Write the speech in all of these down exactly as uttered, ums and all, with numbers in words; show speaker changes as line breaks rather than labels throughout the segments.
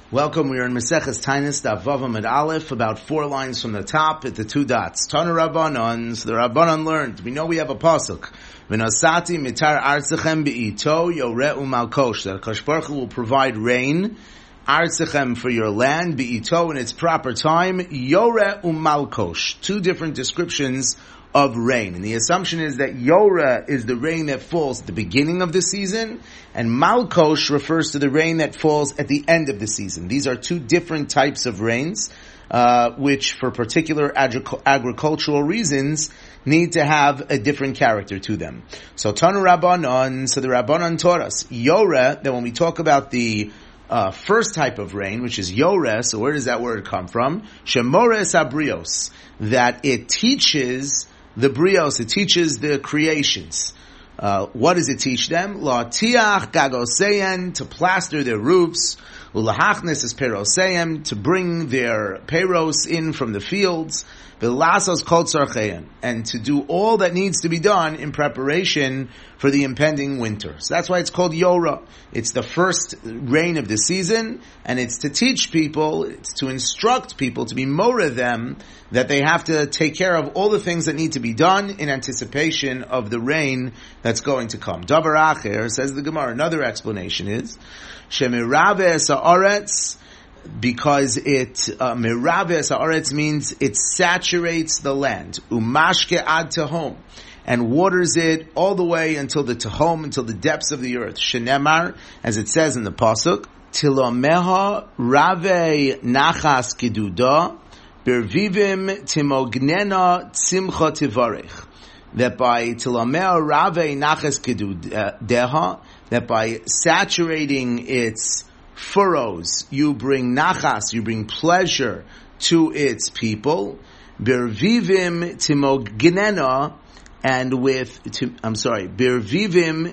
Welcome. We are in Maseches Taanis Daf Vav Amud Aleph, about four lines from the top at the two dots. Tana Rabbanon. So the Rabbanon learned. We know we have a pasuk. V'nasati mitar artzachem be'ito yoreh u'malkosh. That Akash Baruch Hu will provide rain, artzachem, for your land, be'ito, in its proper time, yoreh u'malkosh. Two different descriptions of rain. And the assumption is that Yoreh is the rain that falls at the beginning of the season, and Malkosh refers to the rain that falls at the end of the season. These are two different types of rains, uh, which for particular agri- agricultural reasons need to have a different character to them. So Tanu Rabbanon, so the Rabbanon taught us, Yoreh, that when we talk about the uh, first type of rain, which is Yoreh, so where does that word come from? Shemores Abrios, that it teaches the brios, it teaches the creations. Uh, what does it teach them? La'tiach gagoseyen, to plaster their roofs. Ulahachnes is peroseyen, to bring their peros in from the fields. V'lasos kol tzarcheyen, and to do all that needs to be done in preparation for the impending winter. So that's why it's called Yoreh. It's the first rain of the season, and it's to teach people, it's to instruct people, to be moreh them, that they have to take care of all the things that need to be done in anticipation of the rain that's going to come. Davar acher, says the Gemara, another explanation is, shemirave sa'aretz, because it, uh, mirave sa'aretz means it saturates the land. Umashke ad tehom, and waters it all the way until the tehom, until the depths of the earth. Shenemar, as it says in the pasuk, tilomeha rave nachas keduda, bervivim timognena tzimcha tivarech. That by tilomeha rave nachas kedudeha, that by saturating its furrows, you bring nachas, you bring pleasure to its people. Bervivim timognena, and with, to, I'm sorry, Bervivim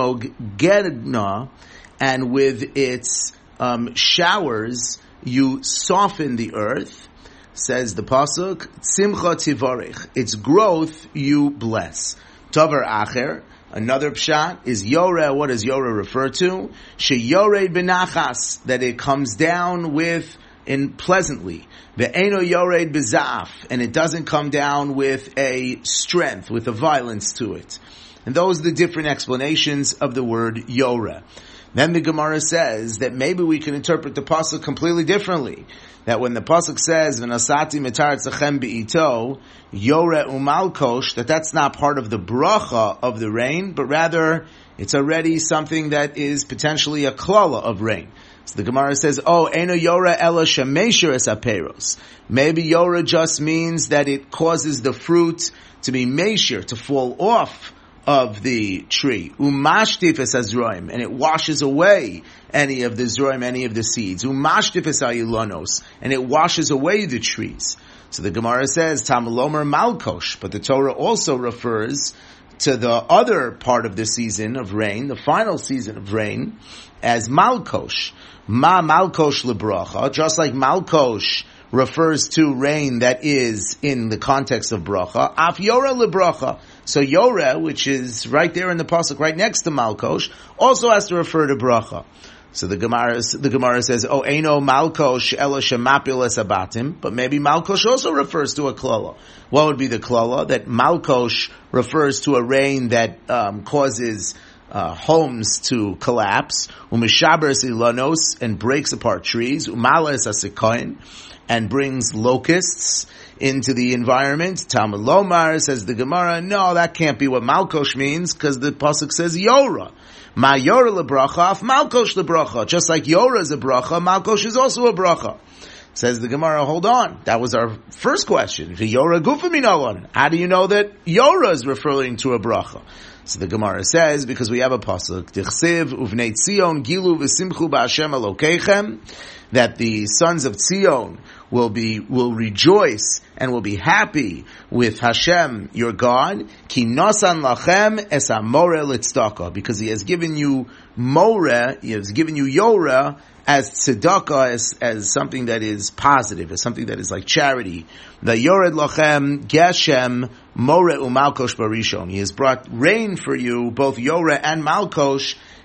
timognena, and with its um, showers, you soften the earth. Says the pasuk, Tzimcha tivarech, its growth you bless. Tavar acher, another pshat is Yoreh. What does Yoreh refer to? She Yoreh benachas, that it comes down with in pleasantly. Ve'eno Yoreh bezaf, and it doesn't come down with a strength, with a violence to it. And those are the different explanations of the word Yoreh. Then the Gemara says that maybe we can interpret the pasuk completely differently. That when the pasuk says "V'nasati mitar zachem be'ito yoreh umalkosh," that that's not part of the bracha of the rain, but rather it's already something that is potentially a klala of rain. So the Gemara says, "Oh, eno yoreh ela shemesher es aperos." Maybe yoreh just means that it causes the fruit to be mesher, to fall off of the tree. Umashtif es azroim, and it washes away any of the zroim, any of the seeds. Umashtif es ayilonos, and it washes away the trees. So the Gemara says, Tamalomer malkosh, but the Torah also refers to the other part of the season of rain, the final season of rain, as malkosh. Ma malkosh lebracha, just like malkosh refers to rain that is in the context of bracha. Af yoreh lebracha. So Yoreh, which is right there in the pasuk, right next to Malkosh, also has to refer to bracha. So the Gemara, the Gemara says, "Oh, eno Malkosh ela shemapil es abatim," but maybe Malkosh also refers to a klala. What would be the klala? That Malkosh refers to a rain that um, causes uh, homes to collapse, umishaber ilanos, and breaks apart trees, umales asikoin, and brings locusts into the environment. Talmud Lomar, says the Gemara, no, that can't be what Malkosh means, because the pasuk says Yoreh. Ma Yoreh lebracha, af Malkosh lebracha. Just like Yoreh is a bracha, Malkosh is also a bracha. Says the Gemara, hold on. That was our first question. Yoreh gufa minolon. How do you know that Yoreh is referring to a bracha? So the Gemara says, because we have a pasuk, Tichsiv uvnei Tzion gilu v'simchu ba'Hashem Elokeichem, that the sons of Tzion will be, will rejoice and will be happy with Hashem, your God, ki nosan lachem es amoreh litzdaka, because He has given you moreh, He has given you Yoreh as tzedakah, as, as something that is positive, as something that is like charity. The yored lachem geshem moreh umalkosh barishon. He has brought rain for you, both Yoreh and Malkosh,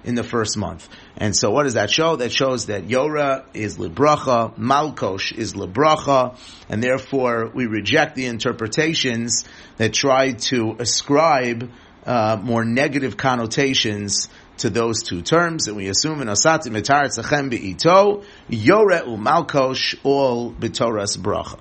in the first month. And so what does that show? That shows that Yoreh is Libracha, Malkosh is Libracha, and therefore we reject the interpretations that try to ascribe uh, more negative connotations to those two terms, and we assume in Osati Mitar Tzechem Be'ito, Yoreh u'Malkosh, all B'Torah's Bracha.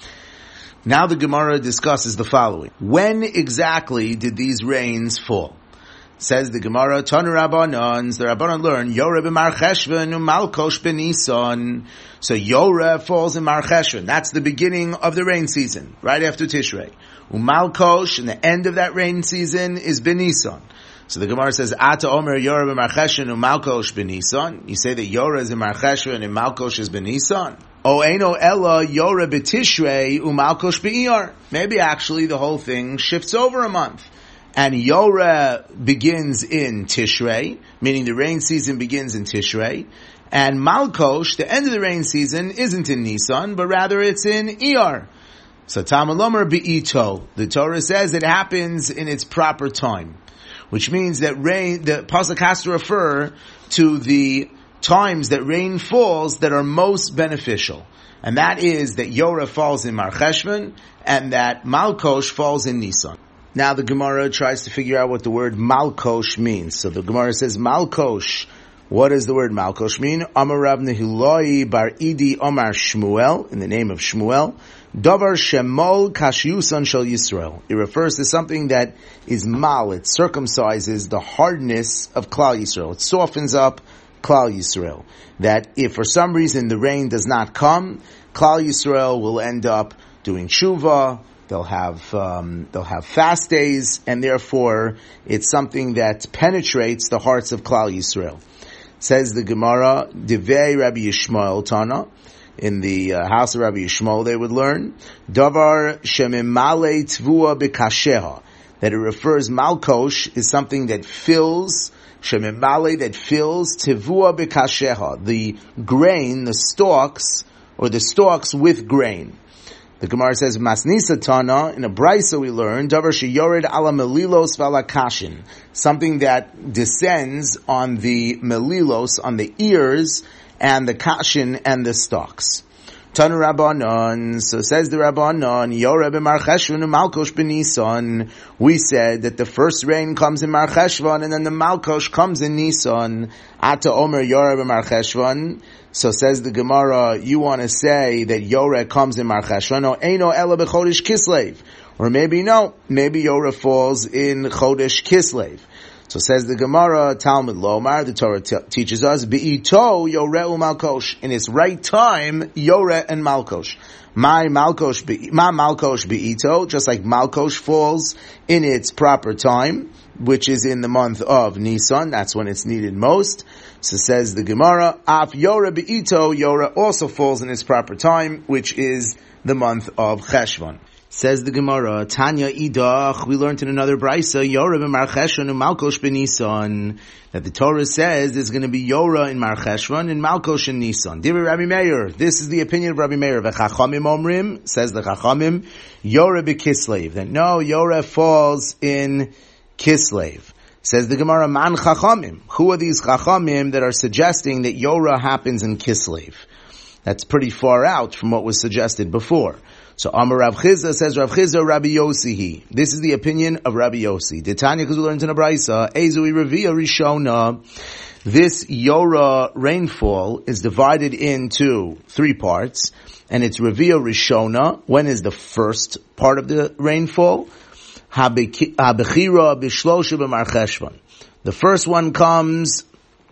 Now the Gemara discusses the following. When exactly did these rains fall? Says the Gemara, Tanu Rabbanon, the Rabbanon learn, Yoreh b'Mar Cheshvan u'Malkosh b'Nisan. So Yoreh falls in Mar Cheshvan. That's the beginning of the rain season, right after Tishrei. U'Malkosh, and the end of that rain season is b'Nisan. So the Gemara says, Ata Omer Yoreh b'Mar Cheshvan u'Malkosh b'Nisan. You say that Yoreh is in Mar Cheshvan and Malkosh is b'Nisan. O Eino Ella Yoreh b'Tishrei u'Malkosh b'Iyar. Maybe actually the whole thing shifts over a month. And Yoreh begins in Tishrei, meaning the rain season begins in Tishrei. And Malkosh, the end of the rain season, isn't in Nisan, but rather it's in Iyar. So Talmud Lomer Be'ito. The Torah says it happens in its proper time. Which means that rain, the pasuk has to refer to the times that rain falls that are most beneficial. And that is that Yoreh falls in Mar Cheshvan and that Malkosh falls in Nisan. Now the Gemara tries to figure out what the word Malkosh means. So the Gemara says, Malkosh, what does the word Malkosh mean? Amar Rav Nehiloi bar Idi Omar Shmuel, in the name of Shmuel, Davar Shemol Kashyusan Shel Yisrael. It refers to something that is mal, it circumcises the hardness of Klal Yisrael. It softens up Klal Yisrael. That if for some reason the rain does not come, Klal Yisrael will end up doing tshuva. They'll have um, they'll have fast days, and therefore it's something that penetrates the hearts of Klal Yisrael. Says the Gemara, Divei Rabbi Yishmael Tana, in the uh, house of Rabbi Yishmael they would learn, Davar Shemimale Tvua B'Kasheha, that it refers, Malkosh is something that fills, Shemimale, that fills, Tvua B'Kasheha, the grain, the stalks, or the stalks with grain. The Gemara says, Masnisa Tana, in a Brisa we learn, Davar sheyored ala melilos v'ala kashin, something that descends on the melilos, on the ears, and the kashin, and the stalks. Tanu Rabbanon, so says the Rabbanon, Yoreh b'Mar Cheshvan u'Malkosh b'Nisan. We said that the first rain comes in Mar Cheshvan, and then the Malkosh comes in Nisan. Ata Omer Yoreh b'Mar Cheshvan. So says the Gemara, you want to say that Yoreh comes in Mar Cheshvan, or Eino Ela b'Chodesh Kislev. Or maybe no, maybe Yoreh falls in Chodesh Kislev. So says the Gemara, Talmud Lomar, the Torah t- teaches us, Be'ito Yoreh u'Malkosh. In its right time, Yoreh and Malkosh. My Malkosh, be, my Malkosh Be'ito, just like Malkosh falls in its proper time, which is in the month of Nisan, that's when it's needed most. So says the Gemara, Af Yoreh Be'ito, Yoreh also falls in its proper time, which is the month of Cheshvan. Says the Gemara, Tanya Idach, we learned in another Brisa, Yoreh b'Mar Cheshvan u'Malkosh b'Nisan, that the Torah says there's going to be Yoreh in Mar Cheshvan and Malkosh in Nisan. Divrei Rabbi Meir, this is the opinion of Rabbi Meir. V'chachamim omrim, says the Chachamim, Yoreh b'Kislev, that no, Yoreh falls in Kislev. Says the Gemara, Man Chachamim, who are these Chachamim that are suggesting that Yoreh happens in Kislev? That's pretty far out from what was suggested before. So Amar Rav Chizda, says Rav Chizda, Rabbi Yossi. This is the opinion of Rabbi Yossi. Titania, because we learned in a Brisa, Ezui Revia Rishona. This Yoreh rainfall is divided into three parts, and it's Revia Rishona. When is the first part of the rainfall? Habechira Bishlosha b'Mar Cheshvan. The first one comes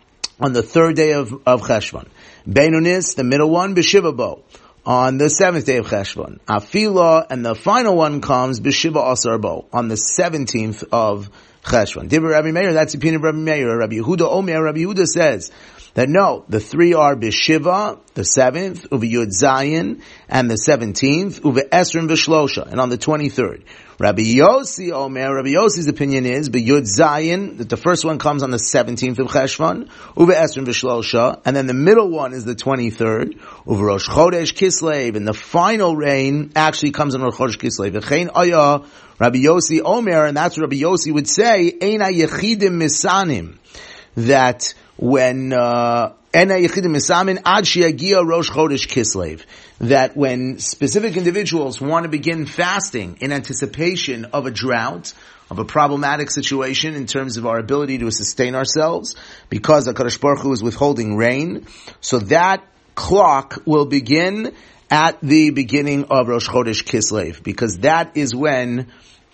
on the third day of, of Cheshvan. Beinunis, the middle one, B'Shiva Bo, on the seventh day of Cheshvan. Afila, and the final one comes B'Shiva Asar Bo, on the seventeenth of Cheshvan. Divrei Rabbi Meir, that's the opinion of Rabbi Meir. Rabbi Yehuda Omer, Rabbi Yehuda says that no, the three are B'Shiva, the seventh, Uve Yud Zayin, and the seventeenth, Uve Esrim V'Shlosha, and on the twenty-third. Rabbi Yossi Omer, Rabbi Yossi's opinion is B'Yud Zayin, that the first one comes on the seventeenth of Cheshvan, Uve Esrim V'Shlosha, and then the middle one is the twenty-third, Uve Rosh Chodesh Kislev, and the final rain actually comes on Rosh Chodesh Kislev. V'chein Aya, Rabbi Yossi Omer, and that's what Rabbi Yossi would say, Eina Yechidim Misanim. that when uh, that when specific individuals want to begin fasting in anticipation of a drought, of a problematic situation in terms of our ability to sustain ourselves, because HaKadosh Baruch Hu is withholding rain, so that clock will begin at the beginning of Rosh Chodesh Kislev, because that is when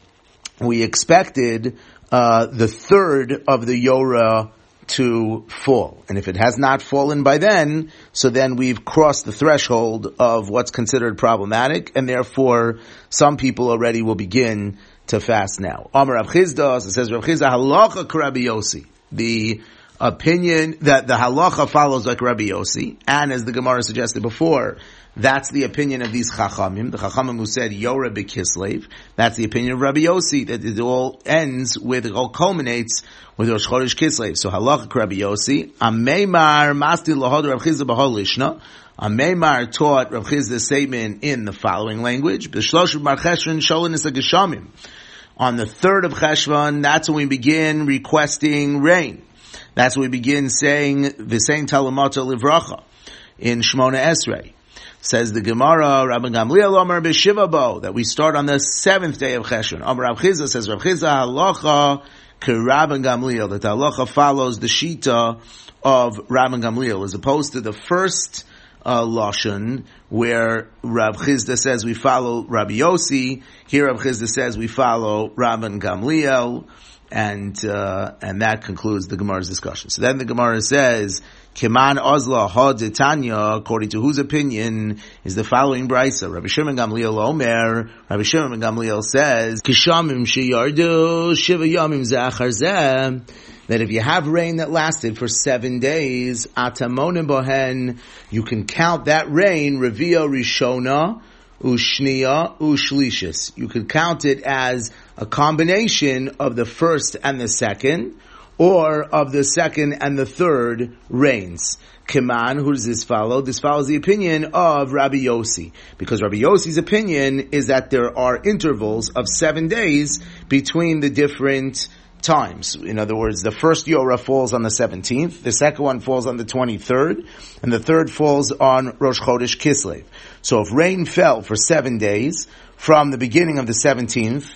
we expected uh, the third of the Yorah to fall. And if it has not fallen by then, so then we've crossed the threshold of what's considered problematic, and therefore some people already will begin to fast now. Amar Rav Chizda, it says Rav Chizda, halacha k'Rabbi Yossi. The opinion that the halacha follows like Rabbi Yossi, and as the Gemara suggested before, that's the opinion of these Chachamim, the Chachamim who said Yoreh b'Kislev. That's the opinion of Rabbi Yossi, that it all ends with, it all culminates with Rosh Chodesh Kislev. So halacha Rabbi Yossi, Ameimar masti lahod Rav Chizda b'hol lishna. Ameimar taught Rav Chizda's statement in the following language: B'shlosh Mar Cheshvan sholanis hageshamim. On the third of Cheshvan, that's when we begin requesting rain. That's when we begin saying V'sein talamata livracha in Shmona Esrei. Says the Gemara, Rabban Gamliel Omer b'Shiva Bo, that we start on the seventh day of Cheshvan. Amar Rav Chizda, says Rav Chizda, halacha k'Rabban Gamliel, that the halacha follows the shita of Rabban Gamliel, as opposed to the first uh, lashon where Rav Chizda says we follow Rabbi Yossi. Here Rav Chizda says we follow Rabban Gamliel. And, uh, and that concludes the Gemara's discussion. So then the Gemara says, Keman Ozla Ha Detanya, according to whose opinion is the following brisa. Rabbi Shimon Gamliel Omer, Rabbi Shimon Gamliel says, Kishamim Sheyardu Shiva Yamim Zachar Zeh, that if you have rain that lasted for seven days, Atamonim Bohen, you can count that rain, Revia Rishona, Ushniya, Ushlishis. You could count it as a combination of the first and the second, or of the second and the third rains. Keman, who does this follow? This follows the opinion of Rabbi Yossi, because Rabbi Yossi's opinion is that there are intervals of seven days between the different times. In other words, the first Yorah falls on the seventeenth, the second one falls on the twenty-third, and the third falls on Rosh Chodesh Kislev. So if rain fell for seven days, from the beginning of the seventeenth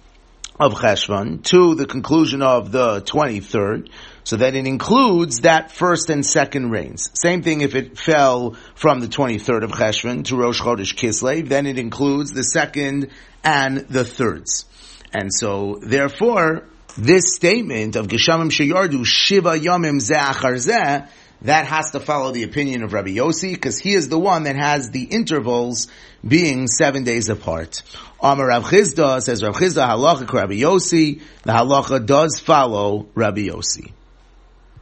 of Cheshvan to the conclusion of the twenty-third, so that it includes that first and second rains. Same thing if it fell from the twenty-third of Cheshvan to Rosh Chodesh Kislev, then it includes the second and the thirds. And so, therefore, this statement of Geshamim Sheyardu Shiva Yamim Zeh Achar Zeh, that has to follow the opinion of Rabbi Yossi, because he is the one that has the intervals being seven days apart. Amar Rav Chizda, says Rav Chizda, halacha Rabbi Yossi, the halacha does follow Rabbi Yossi.